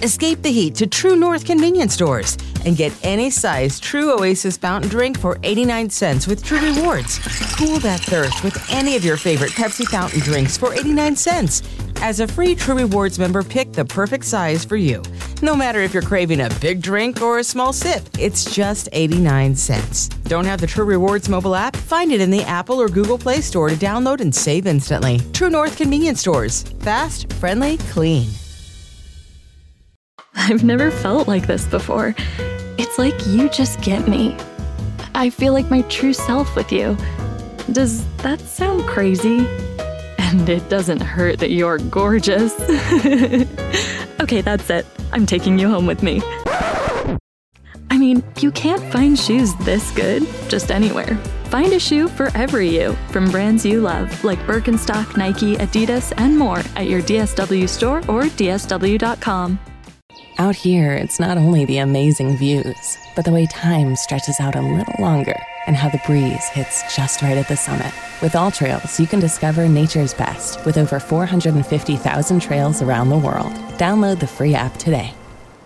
Escape the heat to True North convenience stores and get any size True Oasis fountain drink for 89 cents with True Rewards. Cool that thirst with any of your favorite Pepsi fountain drinks for 89 cents. As a free True Rewards member, pick the perfect size for you. No matter if you're craving a big drink or a small sip, it's just 89 cents. Don't have the True Rewards mobile app? Find it in the Apple or Google Play Store to download and save instantly. True North convenience stores. Fast, friendly, clean. I've never felt like this before. It's like you just get me. I feel like my true self with you. Does that sound crazy? And it doesn't hurt that you're gorgeous. Okay, that's it. I'm taking you home with me. I mean, you can't find shoes this good just anywhere. Find a shoe for every you from brands you love, like Birkenstock, Nike, Adidas, and more at your DSW store or DSW.com. Out here, it's not only the amazing views, but the way time stretches out a little longer and how the breeze hits just right at the summit. With All Trails, you can discover nature's best with over 450,000 trails around the world. Download the free app today.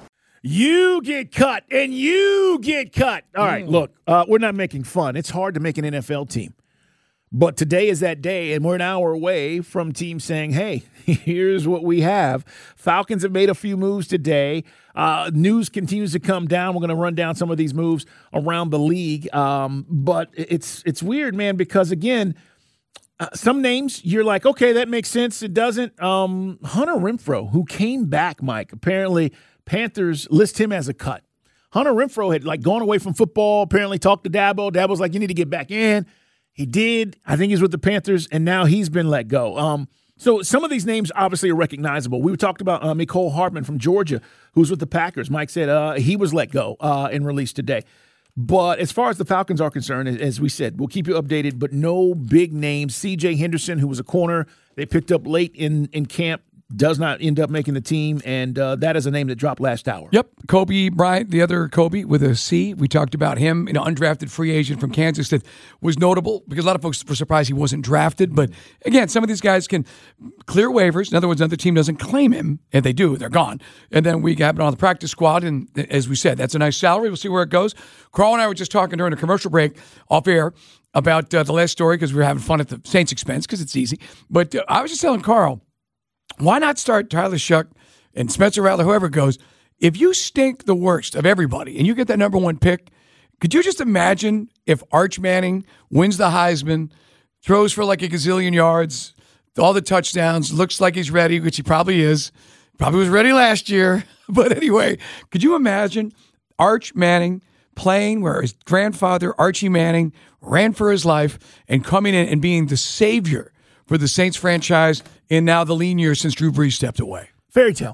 You get cut, and you get cut. All right, look, we're not making fun. It's hard to make an NFL team. But today is that day, and we're an hour away from teams saying, hey, here's what we have. Falcons have made a few moves today. News continues to come down. We're going to run down some of these moves around the league. But it's weird, man, because, again, some names you're like, okay, that makes sense. It doesn't. Hunter Renfrow, who came back, Mike, apparently Panthers list him as a cut. Hunter Renfrow had, gone away from football, apparently talked to Dabo. Dabo's like, you need to get back in. He did. I think he's with the Panthers, and now he's been let go. So some of these names obviously are recognizable. We talked about Mecole Hardman from Georgia, who's with the Packers. Mike said he was let go and released today. But as far as the Falcons are concerned, as we said, we'll keep you updated, but no big names. C.J. Henderson, who was a corner they picked up late in camp, does not end up making the team, and that is a name that dropped last hour. Yep, Kobe Bryant, the other Kobe with a C. We talked about him, undrafted free agent from Kansas that was notable because a lot of folks were surprised he wasn't drafted. But again, some of these guys can clear waivers. In other words, another team doesn't claim him. If they do, they're gone. And then we have him on the practice squad, and as we said, that's a nice salary. We'll see where it goes. Carl and I were just talking during a commercial break off air about the last story because we were having fun at the Saints' expense because it's easy. But I was just telling Carl, why not start Tyler Shuck and Spencer Rattler, whoever goes? If you stink the worst of everybody and you get that number one pick, could you just imagine if Arch Manning wins the Heisman, throws for like a gazillion yards, all the touchdowns, looks like he's ready, which he probably is. Probably was ready last year. But anyway, could you imagine Arch Manning playing where his grandfather, Archie Manning, ran for his life and coming in and being the savior for the Saints franchise in now the lean years since Drew Brees stepped away? Fairy tale.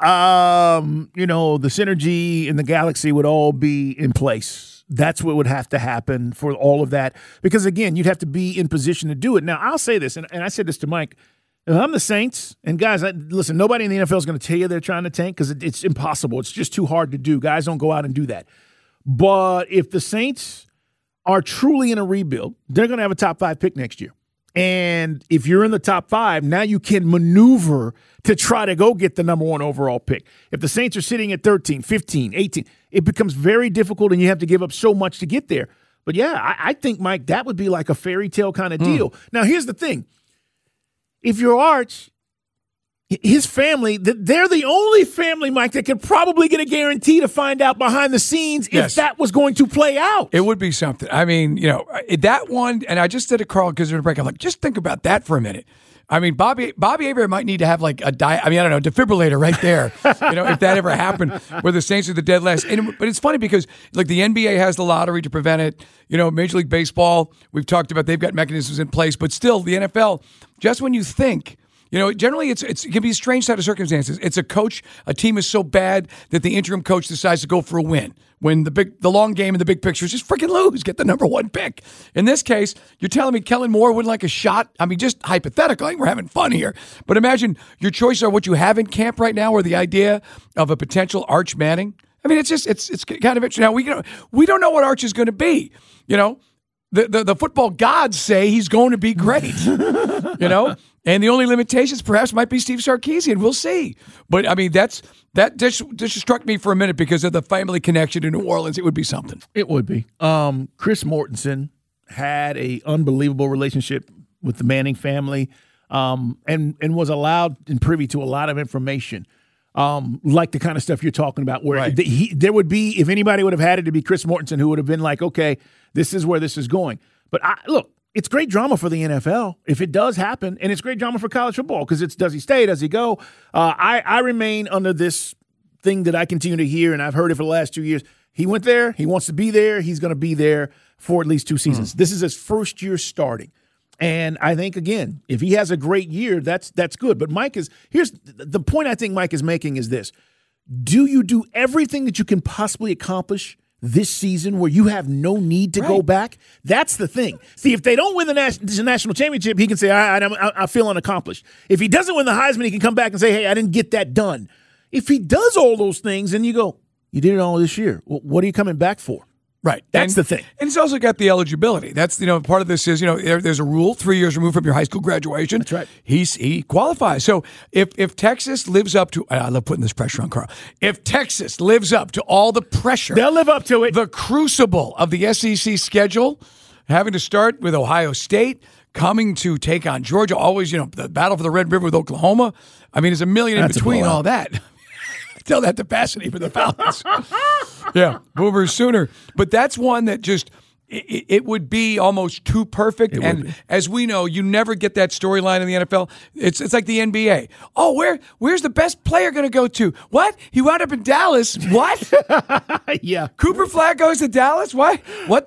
The synergy in the galaxy would all be in place. That's what would have to happen for all of that. Because, again, you'd have to be in position to do it. Now, I'll say this, and I said this to Mike. If I'm the Saints, and guys, listen, nobody in the NFL is going to tell you they're trying to tank because it's impossible. It's just too hard to do. Guys don't go out and do that. But if the Saints are truly in a rebuild, they're going to have a top 5 pick next year. And if you're in the top 5, now you can maneuver to try to go get the number 1 overall pick. If the Saints are sitting at 13, 15, 18, it becomes very difficult and you have to give up so much to get there. But, yeah, I think, Mike, that would be like a fairy tale kind of deal. Now, here's the thing. If you're Arch, his family, they're the only family, Mike, that could probably get a guarantee to find out behind the scenes if that was going to play out. It would be something. I mean, that one, and I just did a Carl because of a break. I'm like, just think about that for a minute. I mean, Bobby Abraham might need to have like defibrillator right there. If that ever happened, where the Saints are the dead last. But it's funny because like the NBA has the lottery to prevent it. Major League Baseball, we've talked about, they've got mechanisms in place. But still, the NFL, just when you think. Generally it can be a strange set of circumstances. It's a team is so bad that the interim coach decides to go for a win. When the long game and the big picture is just freaking lose, get the number 1 pick. In this case, you're telling me Kellen Moore wouldn't like a shot? I mean, just hypothetically, we're having fun here. But imagine your choices are what you have in camp right now or the idea of a potential Arch Manning. I mean, it's kind of interesting. Now, we don't know what Arch is going to be, The football gods say he's going to be great, And the only limitations perhaps might be Steve Sarkisian. We'll see. But, I mean, that just struck me for a minute because of the family connection to New Orleans. It would be something. It would be. Chris Mortensen had a unbelievable relationship with the Manning family and was allowed and privy to a lot of information. Like the kind of stuff you're talking about, where Right. There would be, if anybody would have had it to be Chris Mortensen, who would have been like, okay, this is where this is going. But look, it's great drama for the NFL if it does happen, and it's great drama for college football because it's does he stay, does he go? I remain under this thing that I continue to hear, and I've heard it for the last 2 years. He went there, he wants to be there, he's going to be there for at least 2 seasons. This is his first year starting. And I think, again, if he has a great year, that's good. But here's the point I think Mike is making is this. Do you do everything that you can possibly accomplish this season where you have no need to go back? That's the thing. See, if they don't win the national championship, he can say, I feel unaccomplished. If he doesn't win the Heisman, he can come back and say, hey, I didn't get that done. If he does all those things and you go, you did it all this year, well, what are you coming back for? Right. That's the thing. And it's also got the eligibility. That's, part of this is, there's a rule 3 years removed from your high school graduation. That's right. He qualifies. So if Texas lives up to, I love putting this pressure on Carl. If Texas lives up to all the pressure. They'll live up to it. The crucible of the SEC schedule, having to start with Ohio State, coming to take on Georgia, always, the battle for the Red River with Oklahoma. I mean, there's a million in between all that. Tell that to Passany for the Falcons. Yeah, Boomer Sooner. But that's one that just, it would be almost too perfect. And as we know, you never get that storyline in the NFL. It's like the NBA. Oh, where's the best player going to go to? What? He wound up in Dallas. What? Yeah. Cooper Flag goes to Dallas? What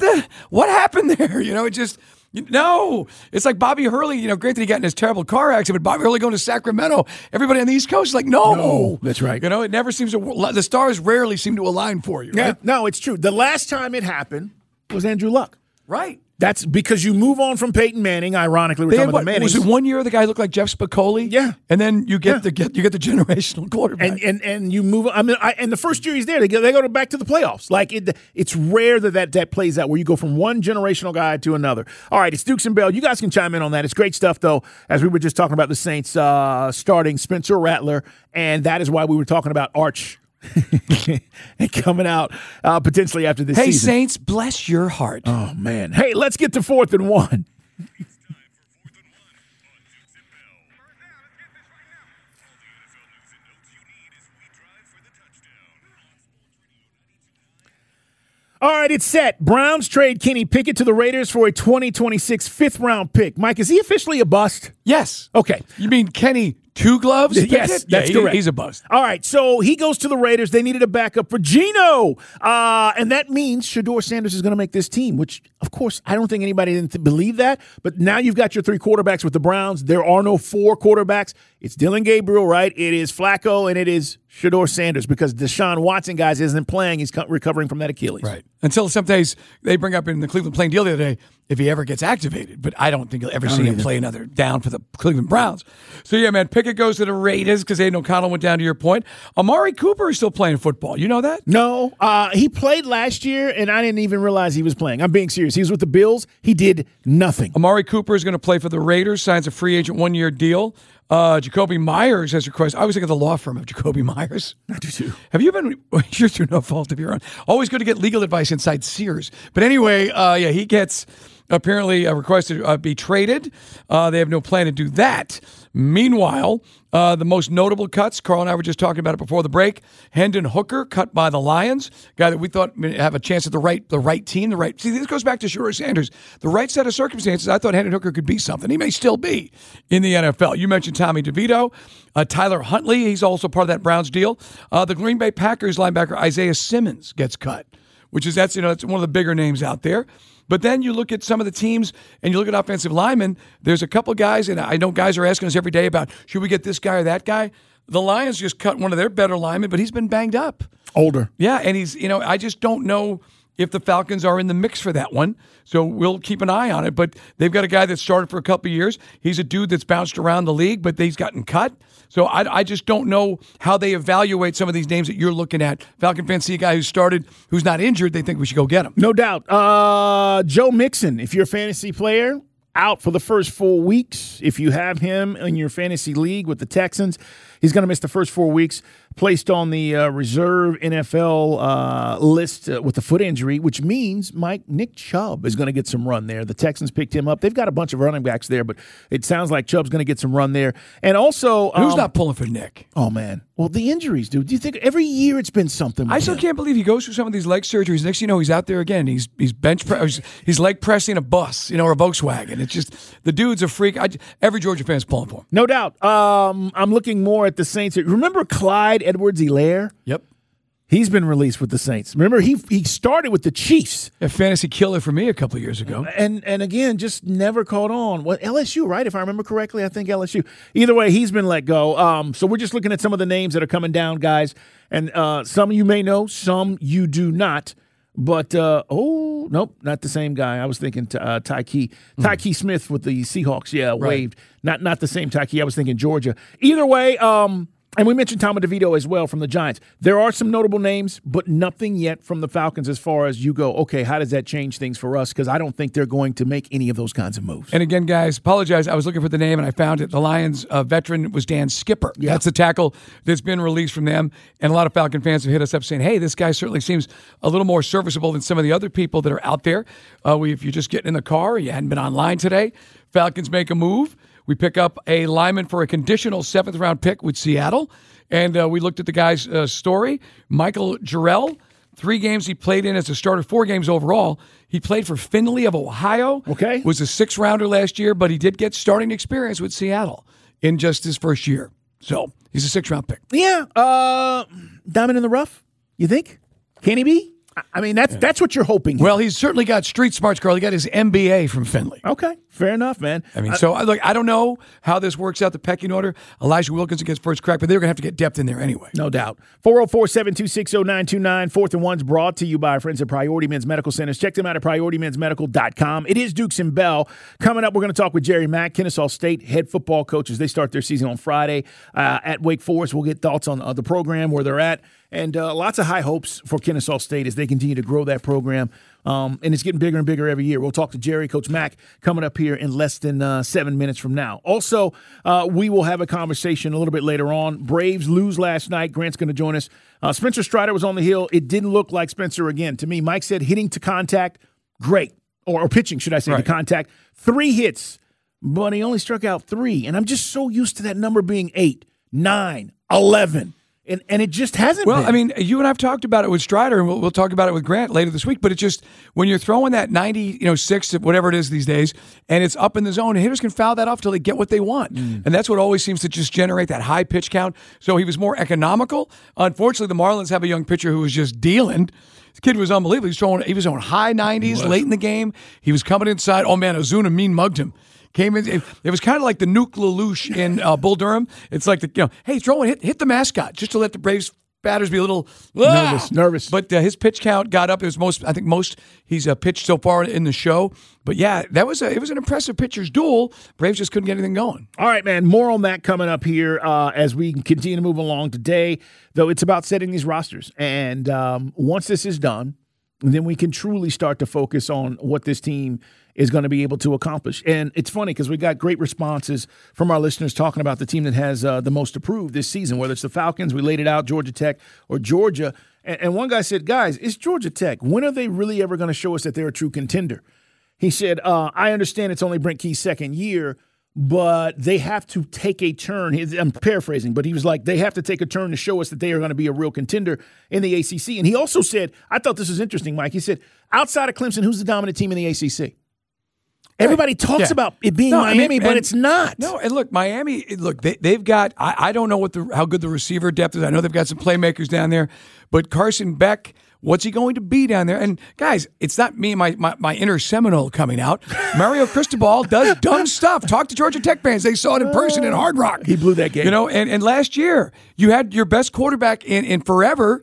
happened there? It just... No, it's like Bobby Hurley, granted he got in his terrible car accident, but Bobby Hurley going to Sacramento, everybody on the East Coast is like, no. That's right. It never seems to, the stars rarely seem to align for you, right? Yeah, no, it's true. The last time it happened was Andrew Luck. Right. That's because you move on from Peyton Manning. Ironically, we're talking about Manning. Was it 1 year the guy looked like Jeff Spicoli? Yeah, and then you get the generational quarterback, and you move. And the first year he's there, they go back to the playoffs. Like it's rare that plays out where you go from one generational guy to another. All right, it's Dukes and Bell. You guys can chime in on that. It's great stuff, though. As we were just talking about the Saints starting Spencer Rattler, and that is why we were talking about Arch. And coming out potentially after this season. Hey, Saints, bless your heart. Oh, man. Hey, let's get to 4th and 1. All right, it's set. Browns trade Kenny Pickett to the Raiders for a 2026 fifth-round pick. Mike, is he officially a bust? Yes. Okay. You mean Kenny Two Gloves? Yes, that's correct. He's a bust. All right, so he goes to the Raiders. They needed a backup for Geno. And that means Shedeur Sanders is going to make this team, which, of course, I don't think anybody didn't believe that. But now you've got your 3 quarterbacks with the Browns. There are no 4 quarterbacks. It's Dylan Gabriel, right? It is Flacco, and it is Shedeur Sanders because Deshaun Watson, guys, isn't playing. He's recovering from that Achilles. Right. Until some days they bring up in the Cleveland playing deal the other day if he ever gets activated. But I don't think you'll ever see him play another down for the Cleveland Browns. So, yeah, man, Pickett goes to the Raiders because Aiden O'Connell went down to your point. Amari Cooper is still playing football. You know that? No. He played last year, and I didn't even realize he was playing. I'm being serious. He was with the Bills. He did nothing. Amari Cooper is going to play for the Raiders, signs a free agent 1-year deal. Jacoby Myers has requested. I always think of the law firm of Jacoby Myers. I do too. Have you been? You're through no fault of your own. Always good to get legal advice inside Sears. But anyway, he gets apparently a request to be traded. They have no plan to do that. Meanwhile, the most notable cuts, Carl and I were just talking about it before the break. Hendon Hooker cut by the Lions, guy that we thought would have a chance at the right team, See, this goes back to Shedeur Sanders. The right set of circumstances, I thought Hendon Hooker could be something. He may still be in the NFL. You mentioned Tommy DeVito. Tyler Huntley, he's also part of that Browns deal. The Green Bay Packers linebacker Isaiah Simmons gets cut, that's one of the bigger names out there. But then you look at some of the teams and you look at offensive linemen, there's a couple guys, and I know guys are asking us every day about, should we get this guy or that guy? The Lions just cut one of their better linemen, but he's been banged up. Older. Yeah, and he's, I just don't know if the Falcons are in the mix for that one. So we'll keep an eye on it. But they've got a guy that started for a couple of years. He's a dude that's bounced around the league, but he's gotten cut. So I just don't know how they evaluate some of these names that you're looking at. Falcon fans see a guy who started, who's not injured, they think we should go get him. No doubt. Joe Mixon, if you're a fantasy player, out for the first 4 weeks. If you have him in your fantasy league with the Texans, he's going to miss the first 4 weeks. Placed on the reserve NFL list with a foot injury, which means Nick Chubb is going to get some run there. The Texans picked him up. They've got a bunch of running backs there, but it sounds like Chubb's going to get some run there. And also, who's not pulling for Nick? Oh man, well the injuries, dude. Do you think every year it's been something? I still can't believe he goes through some of these leg surgeries. Next, thing you know, he's out there again. He's he's leg pressing a bus, or a Volkswagen. It's just the dude's a freak. Every Georgia fan's pulling for him. No doubt. I'm looking more at the Saints. Remember Clyde Edwards-Helaire? Yep. He's been released with the Saints. Remember, he started with the Chiefs. A fantasy killer for me a couple of years ago. And again, just never caught on. Well, LSU, right? If I remember correctly, I think LSU. Either way, he's been let go. So we're just looking at some of the names that are coming down, guys. And some you may know, some you do not. But, nope, not the same guy. I was thinking Tyke Smith with the Seahawks. Yeah, waved. Right. Not the same Tyke. I was thinking Georgia. Either way, and we mentioned Tommy DeVito as well from the Giants. There are some notable names, but nothing yet from the Falcons as far as you go, okay, how does that change things for us? Because I don't think they're going to make any of those kinds of moves. And again, guys, apologize. I was looking for the name, and I found it. The Lions veteran was Dan Skipper. Yeah. That's the tackle that's been released from them. And a lot of Falcon fans have hit us up saying, hey, this guy certainly seems a little more serviceable than some of the other people that are out there. If you're just getting in the car, you hadn't been online today, Falcons make a move. We pick up a lineman for a conditional 7th-round pick with Seattle. And we looked at the guy's story. Michael Jarrell, 3 games he played in as a starter, 4 games overall. He played for Findlay of Ohio. Okay. Was a 6th-rounder last year, but he did get starting experience with Seattle in just his first year. So he's a 6th-round pick. Yeah. Diamond in the rough, you think? Can he be? I mean, that's what you're hoping. Well, he's certainly got street smarts, Carl. He got his MBA from Findlay. Okay, fair enough, man. I mean, I don't know how this works out, the pecking order. Elijah Wilkins gets first crack, but they're going to have to get depth in there anyway. No doubt. 404-726-0929. 4th and One's brought to you by our friends at Priority Men's Medical Centers. Check them out at PriorityMen'sMedical.com. It is Dukes and Bell. Coming up, we're going to talk with Jerry Mack, Kennesaw State head football coaches. They start their season on Friday at Wake Forest. We'll get thoughts on the program, where they're at. And lots of high hopes for Kennesaw State as they continue to grow that program. And it's getting bigger and bigger every year. We'll talk to Jerry, Coach Mack, coming up here in less than 7 minutes from now. Also, we will have a conversation a little bit later on. Braves lose last night. Grant's going to join us. Spencer Strider was on the hill. It didn't look like Spencer again. To me, Mike said hitting to contact, great. Or pitching, should I say, to contact. 3 hits, but he only struck out 3. And I'm just so used to that number being 8, 9, 11. And it just hasn't been. Well, I mean, you and I have talked about it with Strider, and we'll talk about it with Grant later this week, but it's just when you're throwing that 96, whatever it is these days, and it's up in the zone, hitters can foul that off till they get what they want. And that's what always seems to just generate that high pitch count. So he was more economical. Unfortunately, the Marlins have a young pitcher who was just dealing. This kid was unbelievable. He was throwing high 90s late in the game. He was coming inside. Oh, man, Ozuna mean mugged him. Came in. It was kind of like the Nuke LaLoosh in Bull Durham. It's like hey, throw it, hit the mascot, just to let the Braves batters be a little nervous. But his pitch count got up. It was most he's pitched so far in the show. But yeah, it was an impressive pitcher's duel. Braves just couldn't get anything going. All right, man. More on that coming up here as we continue to move along today. Though it's about setting these rosters, and once this is done, then we can truly start to focus on what this team is going to be able to accomplish. And it's funny because we got great responses from our listeners talking about the team that has the most approved this season, whether it's the Falcons, we laid it out, Georgia Tech, or Georgia. And one guy said, guys, it's Georgia Tech. When are they really ever going to show us that they're a true contender? He said, I understand it's only Brent Key's second year, but they have to take a turn. I'm paraphrasing, but he was like, they have to take a turn to show us that they are going to be a real contender in the ACC. And he also said, I thought this was interesting, Mike. He said, outside of Clemson, who's the dominant team in the ACC? Everybody talks about it being Miami, but it's not. No, and look, Miami, they've got, I don't know how good the receiver depth is. I know they've got some playmakers down there, but Carson Beck, what's he going to be down there? And guys, it's not me and my inner Seminole coming out. Mario Cristobal does dumb stuff. Talk to Georgia Tech fans. They saw it in person in Hard Rock. He blew that game. And last year, you had your best quarterback in forever,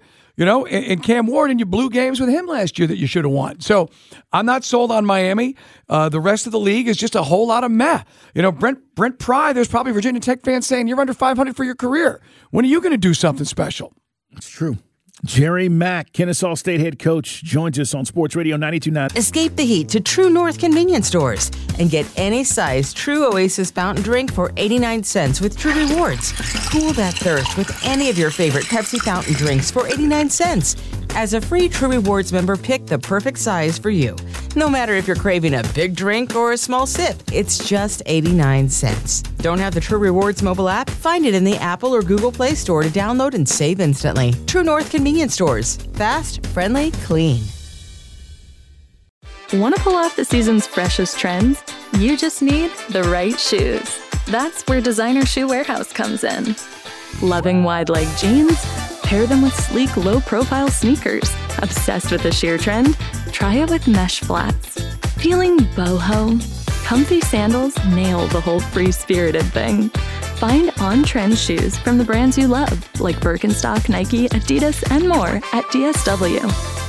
in Cam Ward, and you blew games with him last year that you should have won. So I'm not sold on Miami. The rest of the league is just a whole lot of meh. Brent Pry, there's probably Virginia Tech fans saying, you're under 500 for your career. When are you going to do something special? It's true. Jerry Mack, Kennesaw State head coach, joins us on Sports Radio 92.9. Escape the heat to True North convenience stores and get any size True Oasis fountain drink for 89 cents with True Rewards. Cool that thirst with any of your favorite Pepsi fountain drinks for 89 cents. As a free True Rewards member, pick the perfect size for you. No matter if you're craving a big drink or a small sip, it's just 89 cents. Don't have the True Rewards mobile app? Find it in the Apple or Google Play Store to download and save instantly. True North convenience stores. Fast, friendly, clean. Want to pull off the season's freshest trends? You just need the right shoes. That's where Designer Shoe Warehouse comes in. Loving wide leg jeans? Pair them with sleek, low-profile sneakers. Obsessed with the sheer trend? Try it with mesh flats. Feeling boho? Comfy sandals nail the whole free-spirited thing. Find on-trend shoes from the brands you love, like Birkenstock, Nike, Adidas, and more at DSW.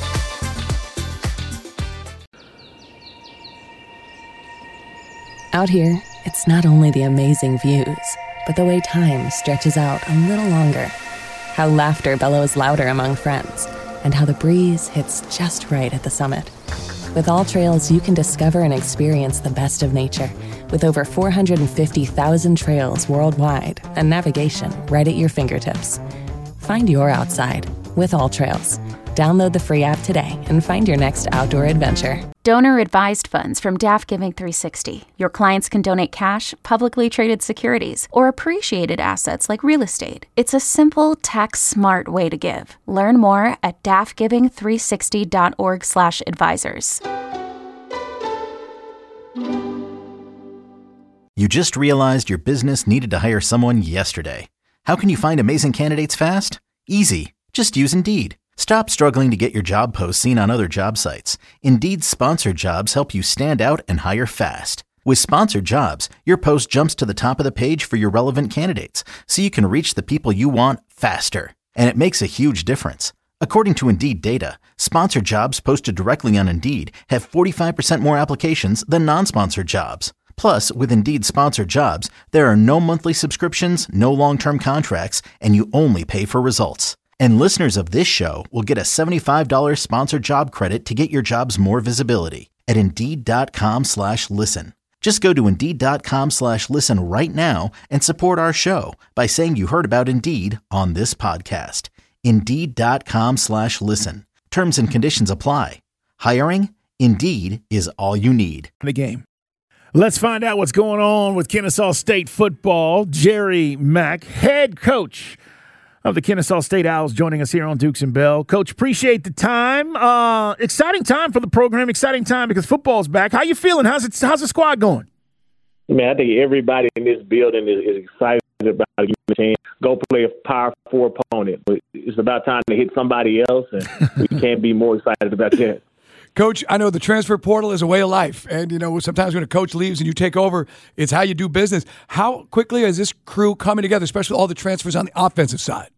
Out here, it's not only the amazing views, but the way time stretches out a little longer. How laughter bellows louder among friends, and how the breeze hits just right at the summit. With All Trails, you can discover and experience the best of nature, with over 450,000 trails worldwide and navigation right at your fingertips. Find your outside with All Trails. Download the free app today and find your next outdoor adventure. Donor-advised funds from DAF Giving 360. Your clients can donate cash, publicly traded securities, or appreciated assets like real estate. It's a simple, tax-smart way to give. Learn more at dafgiving360.org/advisors. You just realized your business needed to hire someone yesterday. How can you find amazing candidates fast? Easy. Just use Indeed. Stop struggling to get your job posts seen on other job sites. Indeed's sponsored jobs help you stand out and hire fast. With sponsored jobs, your post jumps to the top of the page for your relevant candidates, so you can reach the people you want faster. And it makes a huge difference. According to Indeed data, sponsored jobs posted directly on Indeed have 45% more applications than non-sponsored jobs. Plus, with Indeed sponsored jobs, there are no monthly subscriptions, no long-term contracts, and you only pay for results. And listeners of this show will get a $75 sponsored job credit to get your jobs more visibility at Indeed.com/listen. Just go to Indeed.com/listen right now and support our show by saying you heard about Indeed on this podcast. Indeed.com/listen. Terms and conditions apply. Hiring? Indeed is all you need. The game. Let's find out what's going on with Kennesaw State football. Jerry Mack, head coach of the Kennesaw State Owls, joining us here on Dukes and Bell. Coach, appreciate the time. Exciting time for the program. Exciting time because football's back. How you feeling? How's the squad going? Man, I think everybody in this building is excited about getting a chance. Go play a Power 4 opponent. But it's about time to hit somebody else, and we can't be more excited about that. Coach, I know the transfer portal is a way of life. And, sometimes when a coach leaves and you take over, it's how you do business. How quickly is this crew coming together, especially with all the transfers on the offensive side?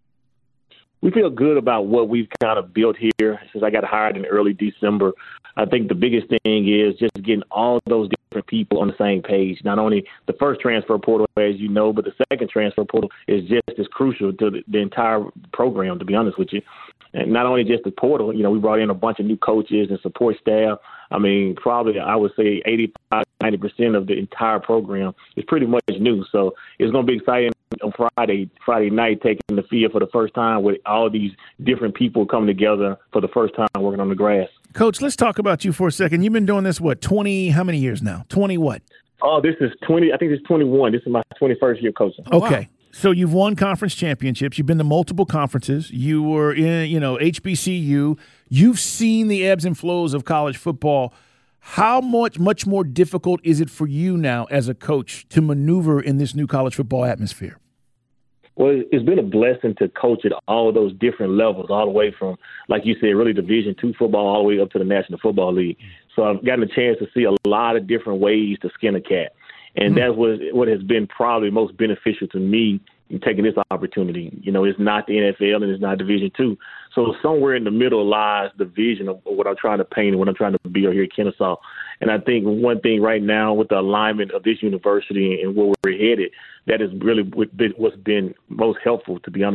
We feel good about what we've kind of built here since I got hired in early December. I think the biggest thing is just getting all those different people on the same page. Not only the first transfer portal, as you know, but the second transfer portal is just as crucial to the entire program, to be honest with you. And not only just the portal, we brought in a bunch of new coaches and support staff. I mean, probably I would say 85-90% of the entire program is pretty much new. So it's going to be exciting on Friday night, taking the field for the first time with all these different people coming together for the first time working on the grass. Coach, let's talk about you for a second. You've been doing this, 20, how many years now? 20 what? Oh, this is 20. I think it's 21. This is my 21st year coaching. Okay. Wow. So you've won conference championships. You've been to multiple conferences. You were in, HBCU. You've seen the ebbs and flows of college football. How much more difficult is it for you now as a coach to maneuver in this new college football atmosphere? Well, it's been a blessing to coach at all those different levels, all the way from, like you said, really Division II football all the way up to the National Football League. So I've gotten a chance to see a lot of different ways to skin a cat. And that was what has been probably most beneficial to me in taking this opportunity. It's not the NFL and it's not Division II. So somewhere in the middle lies the vision of what I'm trying to paint and what I'm trying to build here at Kennesaw. And I think one thing right now with the alignment of this university and where we're headed, that is really what's been most helpful, to be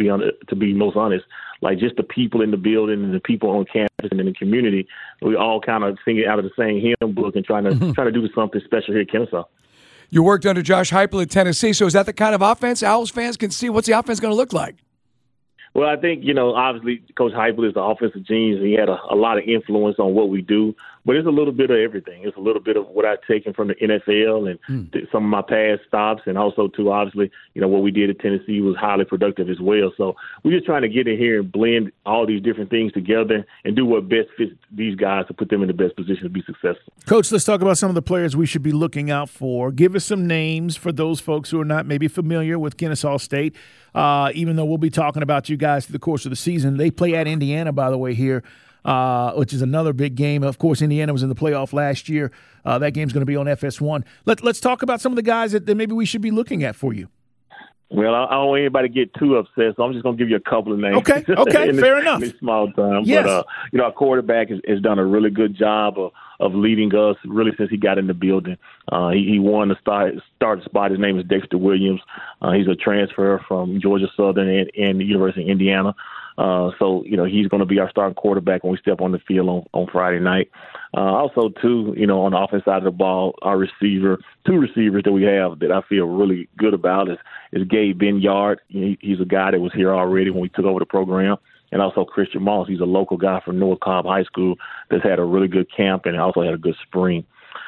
most honest. Like just the people in the building and the people on campus and in the community, we all kind of sing it out of the same hymn book and trying to do something special here at Kennesaw. You worked under Josh Heupel at Tennessee, so is that the kind of offense Owls fans can see? What's the offense going to look like? Well, I think, obviously Coach Heupel is the offensive genius, and he had a lot of influence on what we do. But it's a little bit of everything. It's a little bit of what I've taken from the NFL and some of my past stops, and also, too, obviously, what we did at Tennessee was highly productive as well. So we're just trying to get in here and blend all these different things together and do what best fits these guys to put them in the best position to be successful. Coach, let's talk about some of the players we should be looking out for. Give us some names for those folks who are not maybe familiar with Kennesaw State, even though we'll be talking about you guys through the course of the season. They play at Indiana, by the way, here. Which is another big game. Of course, Indiana was in the playoff last year. That game's going to be on FS1. Let's talk about some of the guys that maybe we should be looking at for you. Well, I don't want anybody to get too upset, so I'm just going to give you a couple of names. Okay, fair enough. In this small time. Yes. But, our quarterback has done a really good job of leading us really since he got in the building. He won the start spot. His name is Dexter Williams. He's a transfer from Georgia Southern and the University of Indiana. So he's going to be our starting quarterback when we step on the field on Friday night. Also, too, on the offense side of the ball, our two receivers that we have that I feel really good about is Gabe Benyard. He's a guy that was here already when we took over the program. And also Christian Moss. He's a local guy from Noah Cobb High School that's had a really good camp and also had a good spring.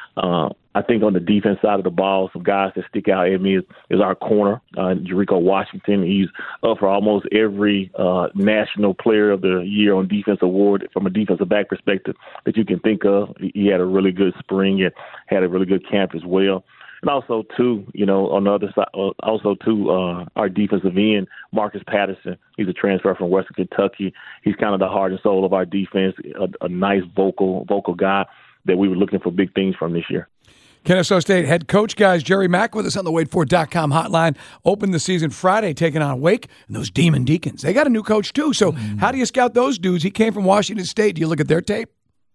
I think on the defense side of the ball, some guys that stick out at me is our corner, Jericho Washington. He's up for almost every National Player of the Year on Defense award from a defensive back perspective that you can think of. He had a really good spring and had a really good camp as well. And also, too, on the other side, our defensive end, Marcus Patterson. He's a transfer from Western Kentucky. He's kind of the heart and soul of our defense, a nice vocal guy that we were looking for big things from this year. Kennesaw State head coach, guys, Jerry Mack with us on the WadeFord.com hotline. Opened the season Friday, taking on Wake, and those Demon Deacons. They got a new coach, too. So how do you scout those dudes? He came from Washington State. Do you look at their tape?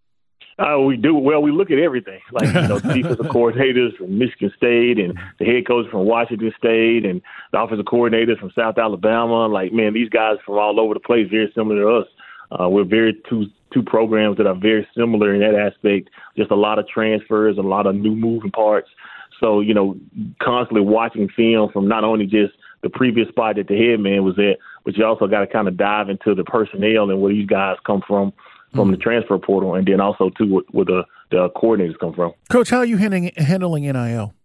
We do. Well, we look at everything, like the defensive coordinators from Michigan State and the head coach from Washington State and the offensive coordinators from South Alabama. Like, man, these guys from all over the place, very similar to us. We're two programs that are very similar in that aspect. Just a lot of transfers, a lot of new moving parts. So, constantly watching film from not only just the previous spot that the head man was at, but you also got to kind of dive into the personnel and where these guys come from the transfer portal, and then also, too, where the coordinators come from. Coach, how are you handling NIL?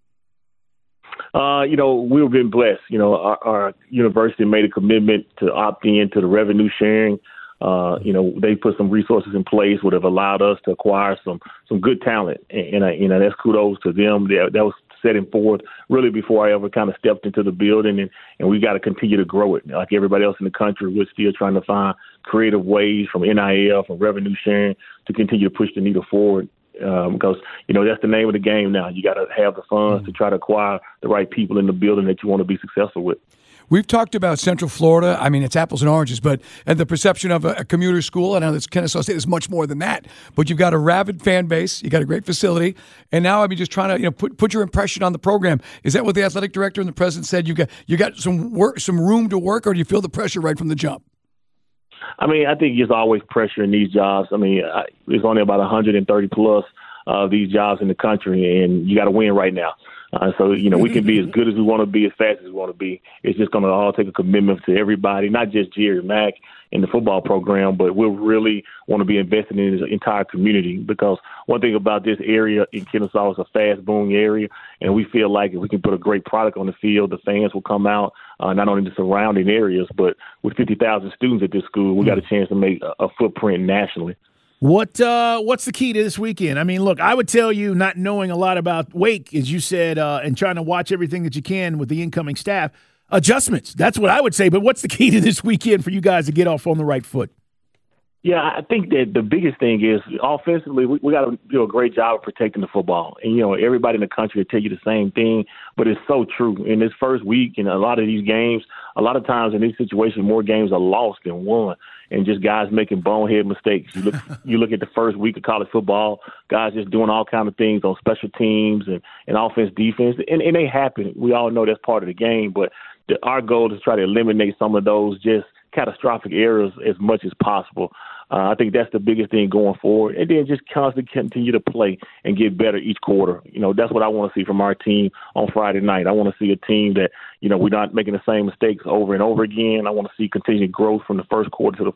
We've been blessed. Our university made a commitment to opt in to the revenue sharing. They put some resources in place would have allowed us to acquire some good talent, and that's kudos to them. That was setting forth really before I ever kind of stepped into the building, and we got to continue to grow it. Like everybody else in the country, we're still trying to find creative ways from NIL, from revenue sharing, to continue to push the needle forward. Because, that's the name of the game now. You got to have the funds to try to acquire the right people in the building that you want to be successful with. We've talked about Central Florida. I mean, it's apples and oranges, and the perception of a commuter school, I know that Kennesaw State is much more than that, but you've got a rabid fan base, you got a great facility, and now just trying to put your impression on the program. Is that what the athletic director and the president said? You got some room to work, or do you feel the pressure right from the jump? I mean, I think there's always pressure in these jobs. I mean, there's only about 130 plus of these jobs in the country, and you got to win right now. So, we can be as good as we want to be, as fast as we want to be. It's just going to all take a commitment to everybody, not just Jerry Mack in the football program, but we really want to be invested in the entire community, because one thing about this area in Kennesaw is a fast-booming area, and we feel like if we can put a great product on the field, the fans will come out, not only the surrounding areas, but with 50,000 students at this school, we got a chance to make a footprint nationally. What's the key to this weekend? I mean, look, I would tell you, not knowing a lot about Wake, as you said, and trying to watch everything that you can with the incoming staff, adjustments. That's what I would say. But what's the key to this weekend for you guys to get off on the right foot? Yeah, I think that the biggest thing is offensively, we got to do a great job of protecting the football. And, everybody in the country will tell you the same thing, but it's so true. In this first week, in a lot of these games, a lot of times in these situations, more games are lost than won. and just guys making bonehead mistakes. You look at the first week of college football, guys just doing all kind of things on special teams and offense, defense, and they happen. We all know that's part of the game, but our goal is to try to eliminate some of those just catastrophic errors as much as possible. I think that's the biggest thing going forward. And then just constantly continue to play and get better each quarter. That's what I want to see from our team on Friday night. I want to see a team that, we're not making the same mistakes over and over again. I want to see continued growth from the first quarter to the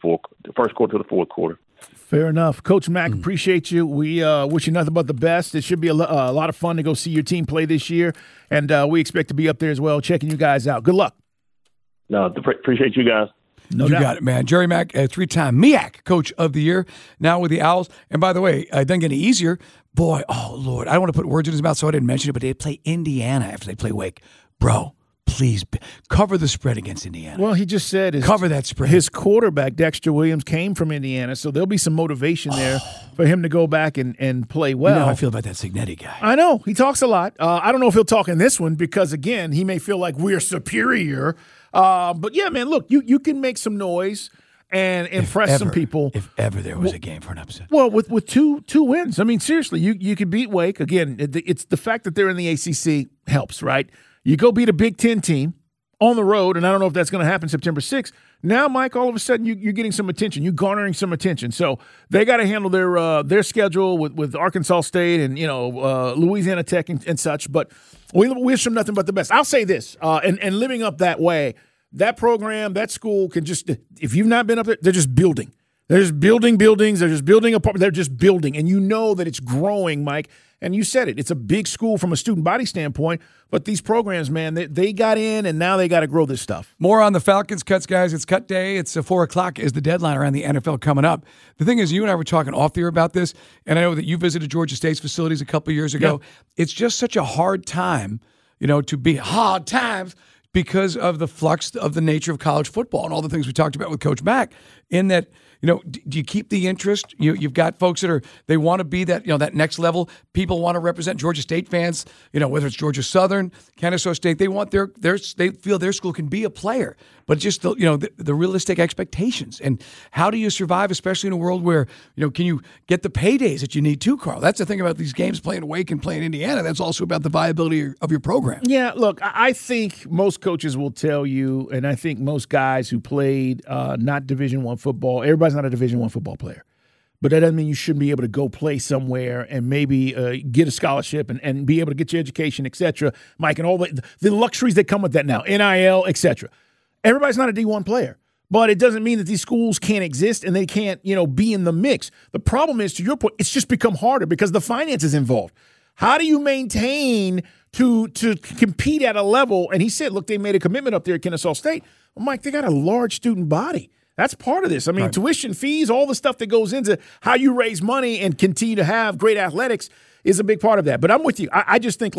fourth quarter. Fair enough. Coach Mack, appreciate you. We wish you nothing but the best. It should be a lot of fun to go see your team play this year, and we expect to be up there as well, checking you guys out. Good luck. No, appreciate you guys. No you doubt. got it, man. Jerry Mack, 3-time MEAC Coach of the Year, now with the Owls. And by the way, it doesn't get any easier. Boy, oh, Lord, I don't want to put words in his mouth, so I didn't mention it, but they play Indiana after they play Wake. Bro, please cover the spread against Indiana. Well, he just said cover that spread. His quarterback, Dexter Williams, came from Indiana, so there'll be some motivation there for him to go back and play well. You know how I feel about that Cignetti guy. I know. He talks a lot. I don't know if he'll talk in this one because, again, he may feel like we're superior. But, yeah, man, look, you can make some noise and impress some people. If ever there was a game for an upset. Well, with two wins. I mean, seriously, you could beat Wake. Again, it's the fact that they're in the ACC helps, right? You go beat a Big Ten team on the road, and I don't know if that's going to happen September 6th. Now, Mike, all of a sudden you're getting some attention. You're garnering some attention. So they got to handle their schedule with Arkansas State and, Louisiana Tech and such. But we wish them nothing but the best. I'll say this, and living up that way, that program, that school can just – if you've not been up there, they're just building. They're just building buildings. They're just building apartments. They're just building. And you know that it's growing, Mike. And you said it. It's a big school from a student body standpoint. But these programs, man, they got in, and now they got to grow this stuff. More on the Falcons cuts, guys. It's cut day. It's 4 o'clock is the deadline around the NFL coming up. The thing is, you and I were talking off the air about this, and I know that you visited Georgia State's facilities a couple of years ago. Yeah. It's just such a hard time, to be hard times because of the flux of the nature of college football and all the things we talked about with Coach Mack, in that, do you keep the interest? You've got folks that they want to be that, that next level. People want to represent Georgia State fans, whether it's Georgia Southern, Kennesaw State, they want they feel their school can be a player, but just the realistic expectations. And how do you survive, especially in a world where, can you get the paydays that you need too, Carl? That's the thing about these games, playing Wake and playing Indiana. That's also about the viability of your program. Yeah, look, I think most coaches will tell you, and I think most guys who played not Division I football, everybody's not a Division I football player. But that doesn't mean you shouldn't be able to go play somewhere and maybe get a scholarship and be able to get your education, et cetera, Mike, and all the luxuries that come with that now, NIL, et cetera. Everybody's not a D1 player. But it doesn't mean that these schools can't exist and they can't, be in the mix. The problem is, to your point, it's just become harder because the finance is involved. How do you maintain to compete at a level? And he said, look, they made a commitment up there at Kennesaw State. Well, Mike, they got a large student body. That's part of this. I mean, right. Tuition fees, all the stuff that goes into how you raise money and continue to have great athletics is a big part of that. But I'm with you. I just think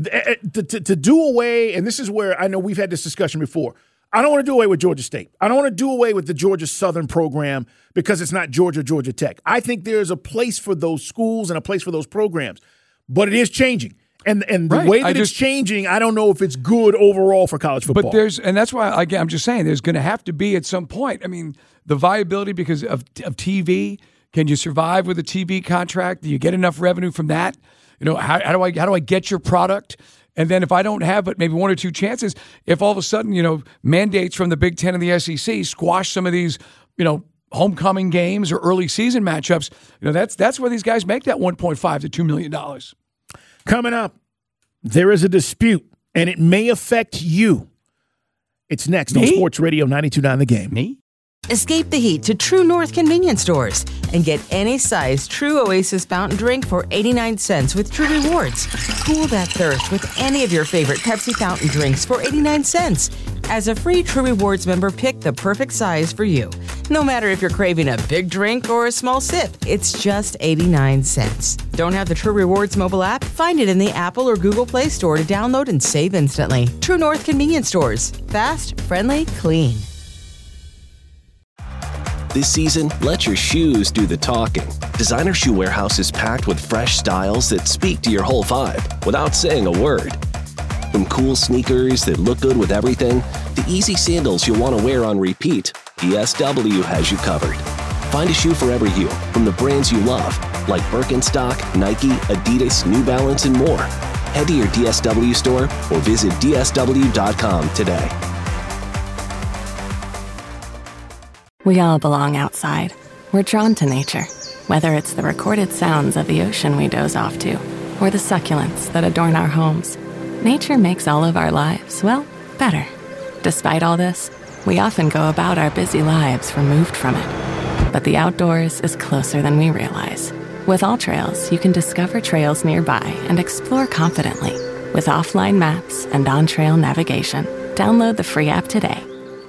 to do away, and this is where I know we've had this discussion before, I don't want to do away with Georgia State. I don't want to do away with the Georgia Southern program because it's not Georgia Tech. I think there's a place for those schools and a place for those programs. But it is changing. And the way that it's changing, I don't know if it's good overall for college football. But and that's why, again, I'm just saying, there's going to have to be at some point. I mean, the viability because of TV. Can you survive with a TV contract? Do you get enough revenue from that? How do I get your product? And then if I don't have but maybe one or two chances, if all of a sudden, mandates from the Big Ten and the SEC squash some of these, homecoming games or early season matchups, that's where these guys make that $1.5 to $2 million. Coming up, there is a dispute, and it may affect you. It's next on Sports Radio 92.9 The Game. Me? Escape the heat to True North convenience stores and get any size True Oasis fountain drink for 89 cents with True Rewards. Cool that thirst with any of your favorite Pepsi fountain drinks for 89 cents. As a free True Rewards member, pick the perfect size for you. No matter if you're craving a big drink or a small sip, it's just 89 cents. Don't have the True Rewards mobile app? Find it in the Apple or Google Play Store to download and save instantly. True North convenience stores. Fast, friendly, clean. This season, let your shoes do the talking. Designer Shoe Warehouse is packed with fresh styles that speak to your whole vibe without saying a word. From cool sneakers that look good with everything, to easy sandals you'll want to wear on repeat, DSW has you covered. Find a shoe for every you from the brands you love, like Birkenstock, Nike, Adidas, New Balance, and more. Head to your DSW store or visit DSW.com today. We all belong outside. We're drawn to nature, whether it's the recorded sounds of the ocean we doze off to, or the succulents that adorn our homes. Nature makes all of our lives, well, better. Despite all this, we often go about our busy lives removed from it. But the outdoors is closer than we realize. With AllTrails, you can discover trails nearby and explore confidently. With offline maps and on-trail navigation, download the free app today.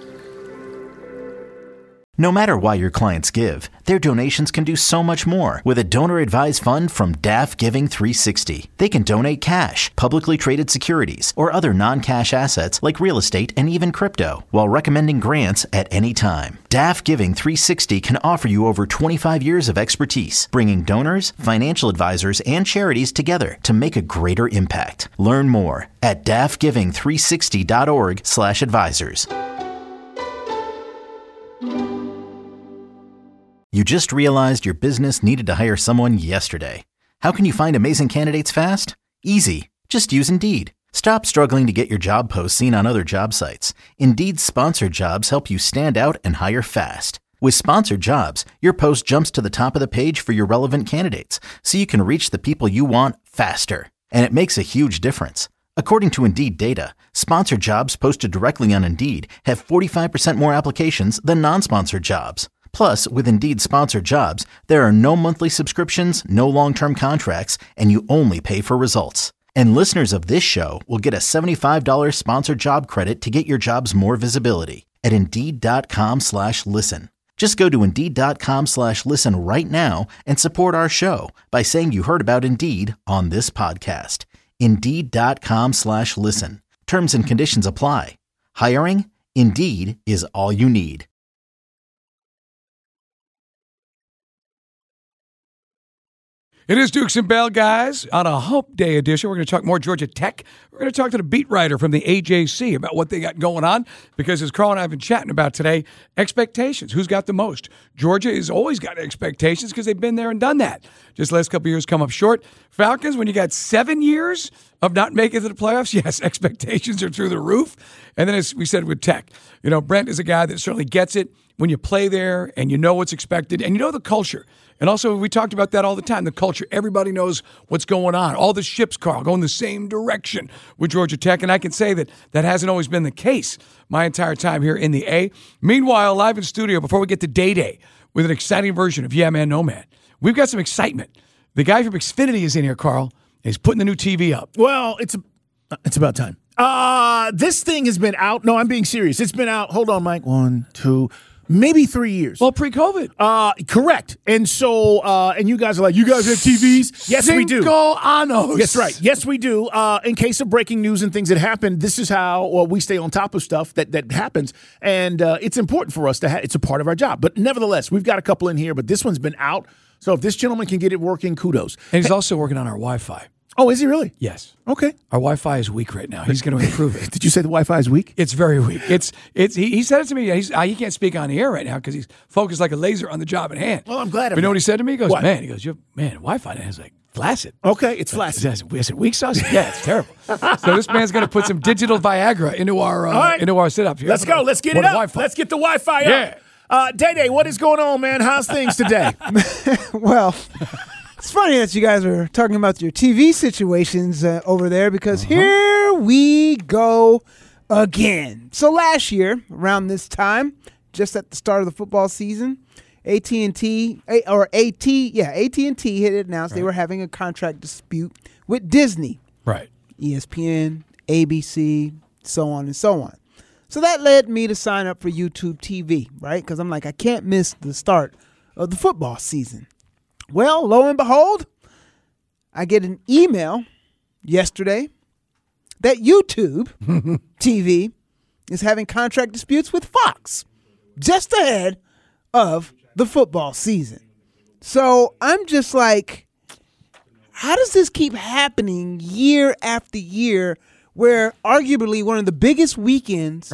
No matter why your clients give, their donations can do so much more with a donor-advised fund from DAF Giving 360. They can donate cash, publicly traded securities, or other non-cash assets like real estate and even crypto, while recommending grants at any time. DAF Giving 360 can offer you over 25 years of expertise, bringing donors, financial advisors, and charities together to make a greater impact. Learn more at dafgiving360.org/advisors. You just realized your business needed to hire someone yesterday. How can you find amazing candidates fast? Easy. Just use Indeed. Stop struggling to get your job posts seen on other job sites. Indeed's sponsored jobs help you stand out and hire fast. With sponsored jobs, your post jumps to the top of the page for your relevant candidates, so you can reach the people you want faster. And it makes a huge difference. According to Indeed data, sponsored jobs posted directly on Indeed have 45% more applications than non-sponsored jobs. Plus, with Indeed sponsored jobs, there are no monthly subscriptions, no long-term contracts, and you only pay for results. And listeners of this show will get a $75 sponsored job credit to get your jobs more visibility at Indeed.com/listen. Just go to Indeed.com/listen right now and support our show by saying you heard about Indeed on this podcast. Indeed.com/listen. Terms and conditions apply. Hiring? Indeed is all you need. It is Dukes and Bell, guys, on a Hump Day edition. We're going to talk more Georgia Tech. We're going to talk to the beat writer from the AJC about what they got going on, because as Carl and I have been chatting about today, expectations. Who's got the most? Georgia has always got expectations because they've been there and done that. Just the last couple of years come up short. Falcons, when you got 7 years of not making it to the playoffs, yes, expectations are through the roof. And then as we said with Tech, Brent is a guy that certainly gets it when you play there and you know what's expected and you know the culture. And also, we talked about that all the time, the culture. Everybody knows what's going on. All the ships, Carl, go in the same direction with Georgia Tech. And I can say that hasn't always been the case my entire time here in the A. Meanwhile, live in studio, before we get to Day with an exciting version of Yeah Man, No Man, we've got some excitement. The guy from Xfinity is in here, Carl, and he's putting the new TV up. Well, it's about time. This thing has been out. No, I'm being serious. It's been out. Hold on, Mike. 1, 2, maybe 3 years. Well, pre-COVID. Correct. And so, and you guys are like, you guys have TVs? Yes, we do. Cinco años. That's right. Yes, we do. In case of breaking news and things that happen, this is how we stay on top of stuff that happens. And it's important for us to have. It's a part of our job. But nevertheless, we've got a couple in here, but this one's been out. So if this gentleman can get it working, kudos. And he's also working on our Wi-Fi. Oh, is he really? Yes. Okay. Our Wi-Fi is weak right now. He's going to improve it. Did you say the Wi-Fi is weak? It's very weak. He said it to me. He can't speak on the air right now because he's focused like a laser on the job at hand. Well, I'm glad. But you know what he said to me? He goes, what? man, Wi-Fi is like flaccid. Okay, it's flaccid. Is it weak sauce? Yeah, it's terrible. So this man's going to put some digital Viagra into our setup here. Let's go. Let's get it up. Wi-Fi. Let's get the Wi-Fi up. Yeah. Day, what is going on, man? How's things today? Well, it's funny that you guys are talking about your TV situations over there, because here we go again. So last year, around this time, just at the start of the football season, AT&T had announced they were having a contract dispute with Disney. Right. ESPN, ABC, so on and so on. So that led me to sign up for YouTube TV, right? Because I'm like, I can't miss the start of the football season. Well, lo and behold, I get an email yesterday that YouTube TV is having contract disputes with Fox just ahead of the football season. So I'm just like, how does this keep happening year after year, where arguably one of the biggest weekends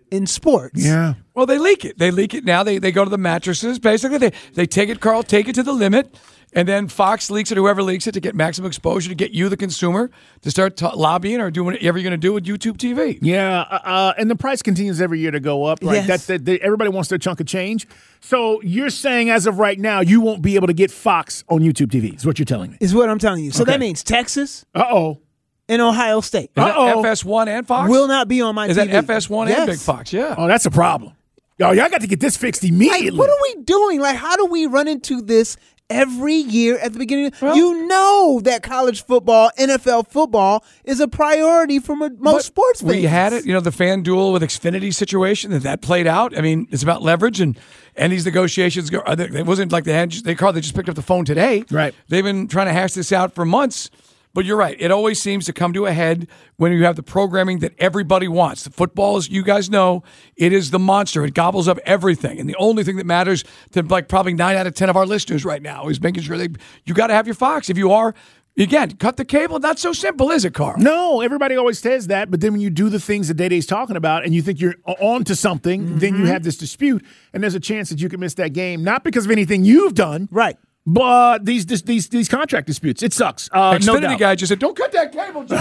in sports. Yeah. Well, they leak it. They leak it now. They go to the mattresses. Basically, they take it, Carl, take it to the limit. And then Fox leaks it, whoever leaks it, to get maximum exposure, to get you, the consumer, to start lobbying or doing whatever you're going to do with YouTube TV. Yeah, and the price continues every year to go up, right? Yes. Everybody wants their chunk of change. So you're saying as of right now, you won't be able to get Fox on YouTube TV, is what you're telling me. Is what I'm telling you. So Okay. that means Texas Uh-oh. and Ohio State Is that FS1 and Fox? will not be on my Is TV. that FS1 Yes. and Big Fox? Yeah. Oh, that's a problem. Y'all got to get this fixed immediately. Like, what are we doing? Like, how do we run into this every year at the beginning? Well, you know that college football, NFL football, is a priority for most sports fans. We had it, the FanDuel with Xfinity situation that played out. I mean, it's about leverage and these negotiations. It wasn't like they just picked up the phone today. Right. They've been trying to hash this out for months. But you're right. It always seems to come to a head when you have the programming that everybody wants. The football, as you guys know, it is the monster. It gobbles up everything. And the only thing that matters to probably 9 out of 10 of our listeners right now is making sure you got to have your Fox. If you are, again, cut the cable. Not so simple, is it, Carl? No, everybody always says that, but then when you do the things that Day-Day's talking about and you think you're on to something, then you have this dispute, and there's a chance that you can miss that game, not because of anything you've done. Right. But these contract disputes, it sucks. No Xfinity doubt. guy just said, "Don't cut that cable, Joe."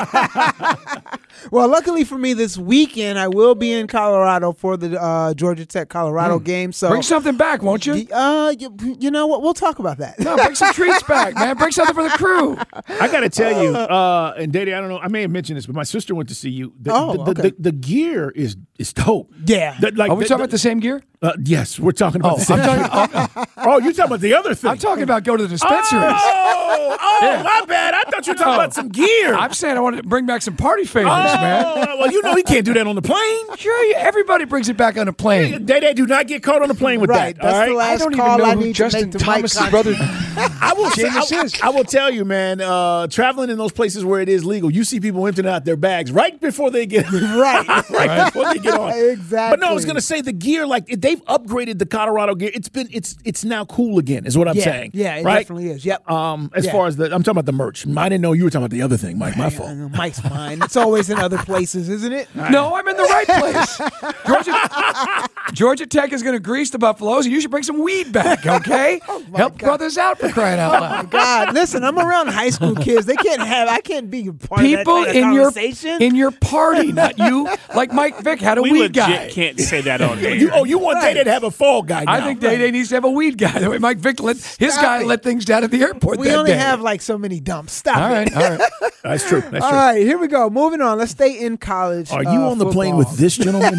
Well, luckily for me, this weekend I will be in Colorado for the Georgia Tech Colorado game. So Bring something back, won't you? you know what? We'll talk about that. No, bring some treats back, man. Bring something for the crew. I got to tell you, and Day-Day, I don't know, I may have mentioned this, but my sister went to see you. The gear is dope. Yeah. Are we talking about the same gear? Yes, we're talking about the same I'm gear. talking, You're talking about the other thing. I'm talking about go to the dispensaries. Yeah. My bad. I thought you were talking about some gear. I'm saying I want to bring back some party favors, man. Well, he can't do that on the plane. Sure, everybody brings it back on a plane. Day-Day, do not get caught on the plane with Right. that. That's all right? the last I don't call even know I who need Justin to make to Mike Thomas's Conti. brother. I will tell you, man, traveling in those places where it is legal, you see people emptying out their bags right before they get Right. before they get on. Exactly. But no, I was going to say the gear, like they've upgraded the Colorado gear. It's now cool again, is what I'm saying. Yeah, it right? definitely is. Yep. As far as I'm talking about the merch. I didn't know you were talking about the other thing, Mike. My fault. Mike's mine. It's always in other places, isn't it? No, I'm in the right place. Georgia Tech is going to grease the Buffaloes, and you should bring some weed back, okay? Help brothers out, for crying out loud. God, listen, I'm around high school kids. I can't be a part People of that kind of conversation. in your party, not you. Like Mike Vick had a We weed legit guy. can't say that on air. You want Day-Day to have a fall guy now. I think Day needs to have a weed guy. The way Mike Vick let things down at the airport. We that only day. have like so many dumps. Stop All it. right. That's true. That's All true. right, here we go. Moving on. Let's stay in college. Are you on the plane football. with this gentleman?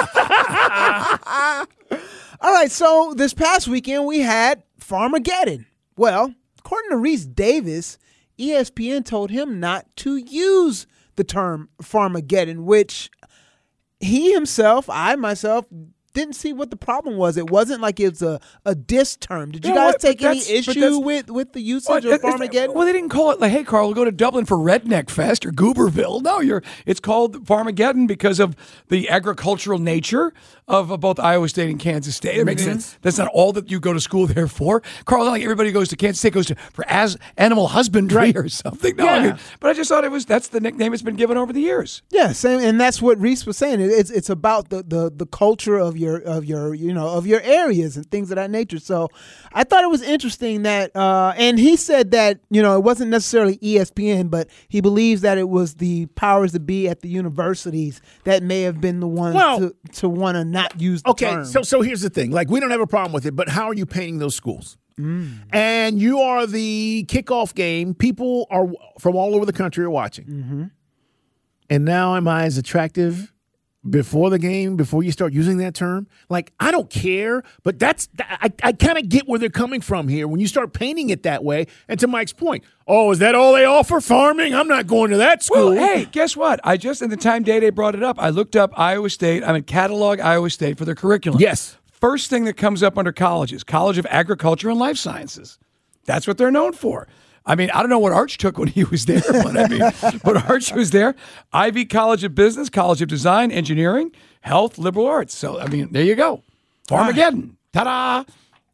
All right, so this past weekend we had Farmageddon. Well, according to Reese Davis, ESPN told him not to use the term Farmageddon, which he himself, I myself, didn't see what the problem was. It wasn't like it was a diss term. Did you guys take any issue with the usage of Farmageddon? Well, they didn't call it like, hey, Carl, we'll go to Dublin for Redneck Fest or Gooberville. No, it's called Farmageddon because of the agricultural nature of both Iowa State and Kansas State. It makes sense. That's not all that you go to school there for. Carl, not like everybody goes to Kansas State, for animal husbandry or something. No, Yeah. but I just thought that's the nickname it's been given over the years. Yeah, same, and that's what Reese was saying. It's about the culture of your areas and things of that nature. So I thought it was interesting that, and he said that it wasn't necessarily ESPN, but he believes that it was the powers that be at the universities that may have been the ones to want to not use the term. So here's the thing. Like, we don't have a problem with it, but how are you painting those schools? And you are the kickoff game. People are from all over the country are watching. Mm-hmm. And now am I as attractive before the game, before you start using that term? Like, I don't care, but I kind of get where they're coming from here when you start painting it that way. And to Mike's point, is that all they offer? Farming? I'm not going to that school. Well, hey, guess what? I just, in the time Day brought it up, I looked up Iowa State. I'm in catalog Iowa State for their curriculum. Yes. First thing that comes up under colleges, College of Agriculture and Life Sciences. That's what they're known for. I mean, I don't know what Arch took when he was there, but Arch was there. Ivy College of Business, College of Design, Engineering, Health, Liberal Arts. So, there you go. Farmageddon. Ta-da!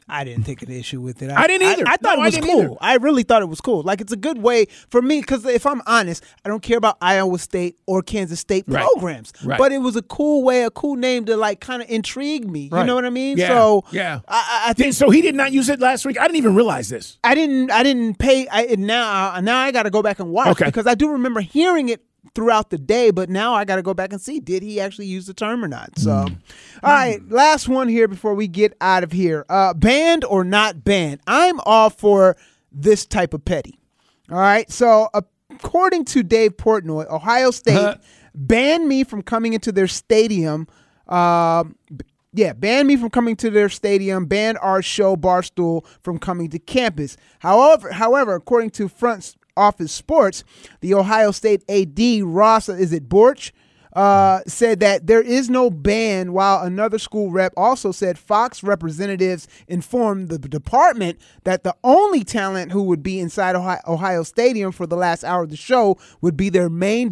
I didn't take an issue with it. I didn't either. I thought No, it was I didn't cool. either. I really thought it was cool. Like, it's a good way for me, because if I'm honest, I don't care about Iowa State or Kansas State programs. Right. But it was a cool way, a cool name to like kind of intrigue me. Right. You know what I mean? Yeah. So Yeah. I think So he did not use it last week? I didn't even realize this. I didn't pay. Now I got to go back and watch because I do remember hearing it throughout the day, but now I got to go back and see, did he actually use the term or not? So, all right, last one here before we get out of here. Banned or not banned? I'm all for this type of petty. All right, so according to Dave Portnoy, Ohio State banned me from coming into their stadium. Banned me from coming to their stadium, banned our show Barstool from coming to campus. However, according to Front Office Sports, the Ohio State AD, Ross, Borch, said that there is no ban, while another school rep also said Fox representatives informed the department that the only talent who would be inside Ohio Stadium for the last hour of the show would be their main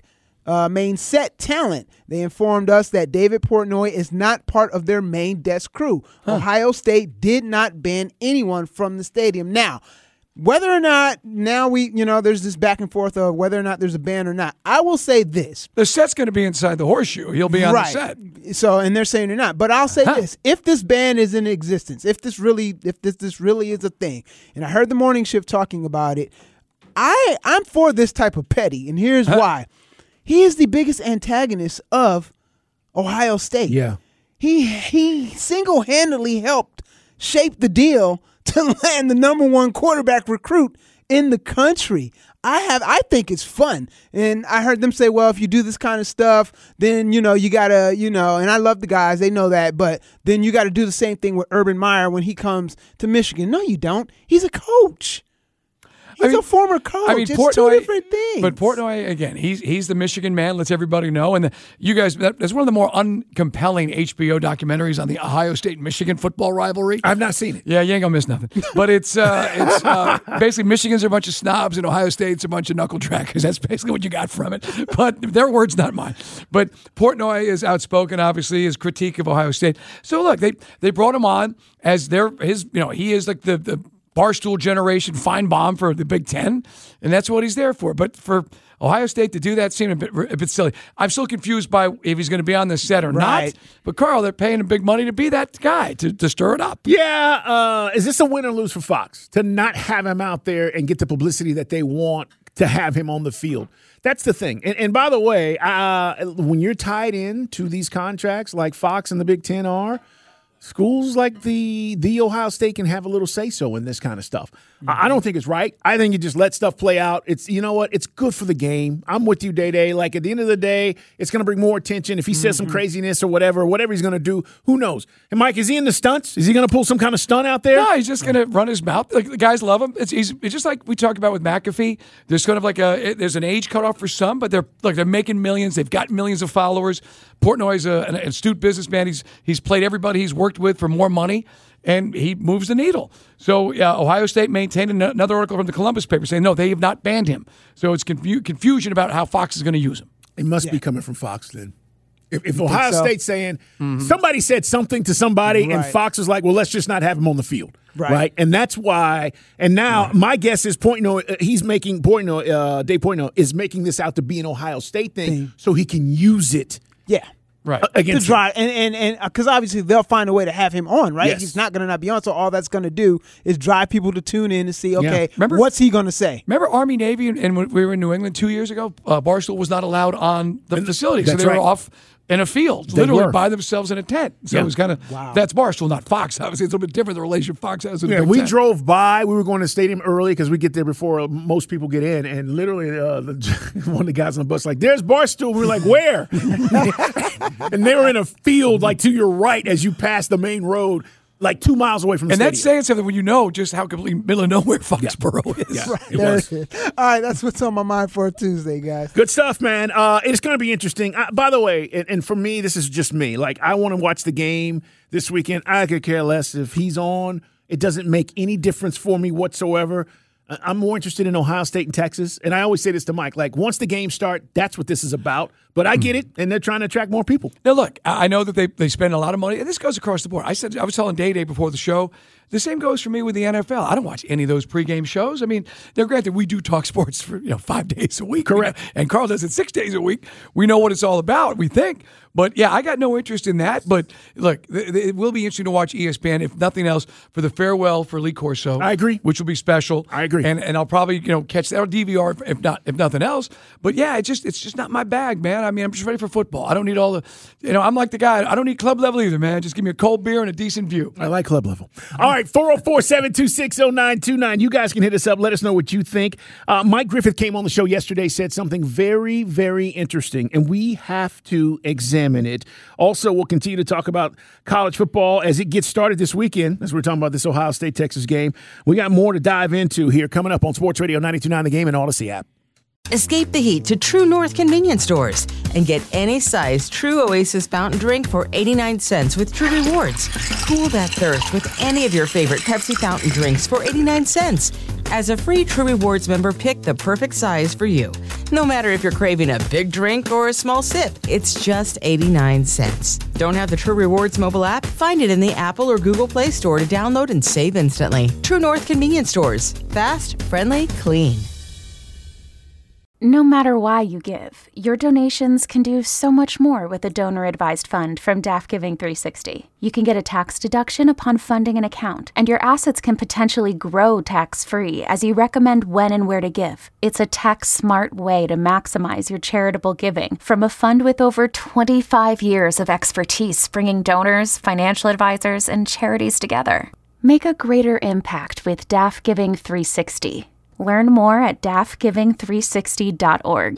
set talent. They informed us that David Portnoy is not part of their main desk crew. Ohio State did not ban anyone from the stadium. Now, whether or not there's this back and forth of whether or not there's a ban or not, I will say this. The set's going to be inside the horseshoe. He'll be on the set. So, and they're saying they're not. But I'll say this. If this ban is in existence, if this really is a thing, and I heard the morning shift talking about it, I'm for this type of petty, and here's why. He is the biggest antagonist of Ohio State. Yeah. He single-handedly helped shape the deal to land the number one quarterback recruit in the country. I think it's fun. And I heard them say, well, if you do this kind of stuff, then, you gotta, and I love the guys, they know that, but then you gotta do the same thing with Urban Meyer when he comes to Michigan. No, you don't. He's a coach. He's a former coach. It's two different things. But Portnoy, again, he's the Michigan man, lets everybody know. And you guys, that's one of the more uncompelling HBO documentaries on the Ohio State-Michigan football rivalry. I've not seen it. Yeah, you ain't going to miss nothing. But it's basically Michigan's are a bunch of snobs and Ohio State's a bunch of knuckle draggers. That's basically what you got from it. But their words, not mine. But Portnoy is outspoken, obviously, his critique of Ohio State. So, look, they brought him on as he is like the Barstool generation Feinbaum for the Big Ten, and that's what he's there for. But for Ohio State to do that seemed a bit silly. I'm still confused by if he's going to be on the set or not. But, Carl, they're paying him big money to be that guy, to stir it up. Yeah. Is this a win or lose for Fox to not have him out there and get the publicity that they want to have him on the field? That's the thing. And by the way, when you're tied in to these contracts like Fox and the Big Ten are, schools like the Ohio State can have a little say-so in this kind of stuff. I don't think it's right. I think you just let stuff play out. It's, you know what? It's good for the game. I'm with you, Day-Day. Like, at the end of the day, it's going to bring more attention. If he says some craziness or whatever he's going to do, who knows? And, Mike, is he in the stunts? Is he going to pull some kind of stunt out there? No, he's just going to run his mouth. Like, the guys love him. It's just like we talked about with McAfee. There's kind of like there's an age cutoff for some, but they're making millions. They've got millions of followers. Portnoy's an astute businessman. He's played everybody he's worked with for more money, and he moves the needle. So Ohio State maintained another article from the Columbus paper saying, no, they have not banned him. So it's confusion about how Fox is going to use him. It must be coming from Fox then. If Ohio State's saying somebody said something to somebody and Fox is like, well, let's just not have him on the field. Right. And that's why. And now my guess is Dave Portnoy is making this out to be an Ohio State thing so he can use it. Yeah. Right. Against to drive and because obviously they'll find a way to have him on, right? Yes. He's not going to not be on, so all that's going to do is drive people to tune in to see, okay, Remember, what's he going to say? Remember Army Navy and when we were in New England 2 years ago, Barstool was not allowed on the facility, so they were off in a field, literally by themselves in a tent. So it was kind of that's Barstool, not Fox. Obviously, it's a little bit different, the relationship Fox has. Yeah, we drove by. We were going to the stadium early because we get there before most people get in. And literally, one of the guys on the bus like, "There's Barstool." We were like, "Where?" And they were in a field like to your right as you pass the main road, like 2 miles away from the stadium. And that's saying something when you know just how completely middle of nowhere Foxborough is. Yeah, Right. it was. All right, that's what's on my mind for a Tuesday, guys. Good stuff, man. It's going to be interesting. By the way, and for me, this is just me. Like, I want to watch the game this weekend. I could care less if he's on. It doesn't make any difference for me whatsoever. I'm more interested in Ohio State and Texas. And I always say this to Mike, like, once the games start, that's what this is about. But I get it, and they're trying to attract more people. Now, look, I know that they spend a lot of money, and this goes across the board. I was telling Day before the show, the same goes for me with the NFL. I don't watch any of those pregame shows. I mean, they're granted we do talk sports for 5 days a week. Correct. And Carl does it 6 days a week. We know what it's all about, we think. But, yeah, I got no interest in that. But, look, it will be interesting to watch ESPN, if nothing else, for the farewell for Lee Corso. I agree. Which will be special. I agree. And I'll probably, catch that on DVR if nothing else. But, yeah, it's just not my bag, man. I mean, I'm just ready for football. I don't need all the, I'm like the guy. I don't need club level either, man. Just give me a cold beer and a decent view. I like club level. All right, 404-726-0929. You guys can hit us up. Let us know what you think. Mike Griffith came on the show yesterday, said something very, very interesting, and we have to examine it. Also, we'll continue to talk about college football as it gets started this weekend, as we're talking about this Ohio State-Texas game. We got more to dive into here coming up on Sports Radio 92.9 The Game and Odyssey app. Escape the heat to True North convenience stores and get any size True Oasis fountain drink for 89 cents with True Rewards. Cool that thirst with any of your favorite Pepsi fountain drinks for 89 cents. As a free True Rewards member, pick the perfect size for you. No matter if you're craving a big drink or a small sip, it's just 89 cents. Don't have the True Rewards mobile app? Find it in the Apple or Google Play Store to download and save instantly. True North convenience stores. Fast, friendly, clean. No matter why you give, your donations can do so much more with a donor-advised fund from DAF Giving 360. You can get a tax deduction upon funding an account, and your assets can potentially grow tax-free as you recommend when and where to give. It's a tax-smart way to maximize your charitable giving from a fund with over 25 years of expertise bringing donors, financial advisors, and charities together. Make a greater impact with DAF Giving 360. Learn more at dafgiving360.org.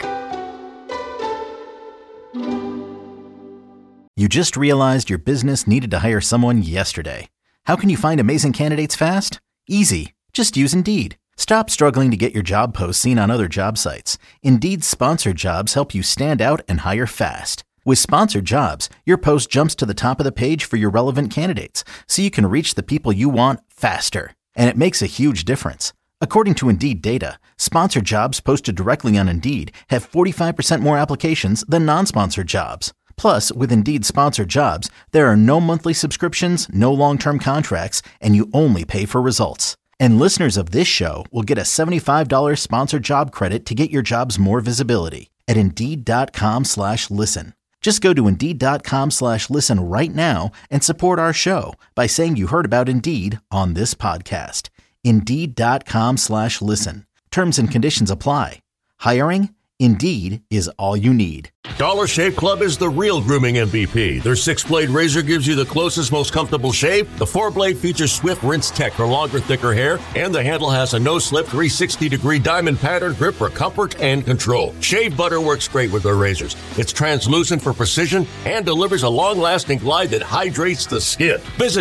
You just realized your business needed to hire someone yesterday. How can you find amazing candidates fast? Easy. Just use Indeed. Stop struggling to get your job posts seen on other job sites. Indeed's sponsored jobs help you stand out and hire fast. With sponsored jobs, your post jumps to the top of the page for your relevant candidates, so you can reach the people you want faster. And it makes a huge difference. According to Indeed data, sponsored jobs posted directly on Indeed have 45% more applications than non-sponsored jobs. Plus, with Indeed sponsored jobs, there are no monthly subscriptions, no long-term contracts, and you only pay for results. And listeners of this show will get a $75 sponsored job credit to get your jobs more visibility at Indeed.com/listen. Just go to Indeed.com/listen right now and support our show by saying you heard about Indeed on this podcast. Indeed.com/listen. Terms and conditions apply. Hiring? Indeed is all you need. Dollar Shave Club is the real grooming MVP. Their 6-blade razor gives you the closest, most comfortable shave. The 4-blade features swift rinse tech for longer, thicker hair. And the handle has a no-slip 360-degree diamond pattern grip for comfort and control. Shave butter works great with their razors. It's translucent for precision and delivers a long-lasting glide that hydrates the skin. Visit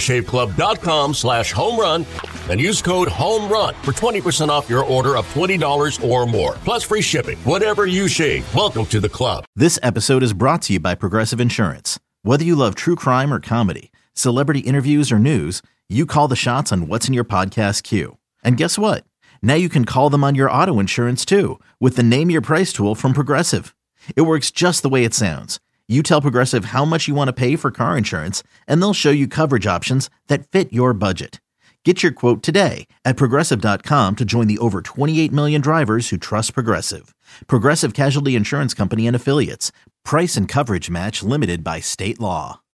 DollarShaveClub.com/homerun and use code HOMERUN for 20% off your order of $20 or more. Plus free shipping. Whatever you shave, welcome to the club. This episode is brought to you by Progressive Insurance. Whether you love true crime or comedy, celebrity interviews or news, you call the shots on what's in your podcast queue. And guess what? Now you can call them on your auto insurance too with the Name Your Price tool from Progressive. It works just the way it sounds. You tell Progressive how much you want to pay for car insurance, and they'll show you coverage options that fit your budget. Get your quote today at Progressive.com to join the over 28 million drivers who trust Progressive. Progressive Casualty Insurance Company and Affiliates. Price and coverage match limited by state law.